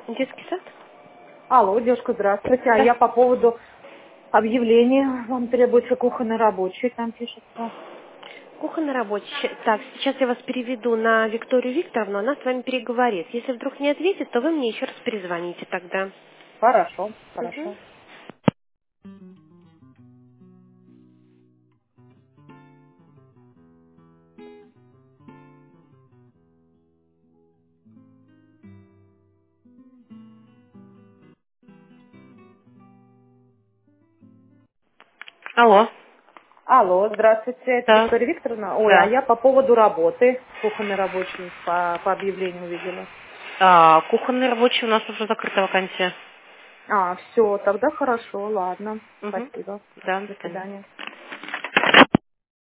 Детский сад? Алло, девушка, здравствуйте. А Да. я по поводу объявления. Вам требуется кухонный рабочий, там пишется. Кухонный рабочий. Так, сейчас я вас переведу на Викторию Викторовну, она с вами переговорит. Если вдруг не ответит, то вы мне еще раз перезвоните тогда. Хорошо, Мгм. хорошо. Алло. Алло, здравствуйте, это Да. Виктория Викторовна. Ой, а Да. я по поводу работы. Кухонный рабочий по объявлению увидела. Кухонный рабочий у нас уже закрыта вакансия. А, все, тогда хорошо, ладно. Угу. Спасибо. Да, до До свидания. свидания.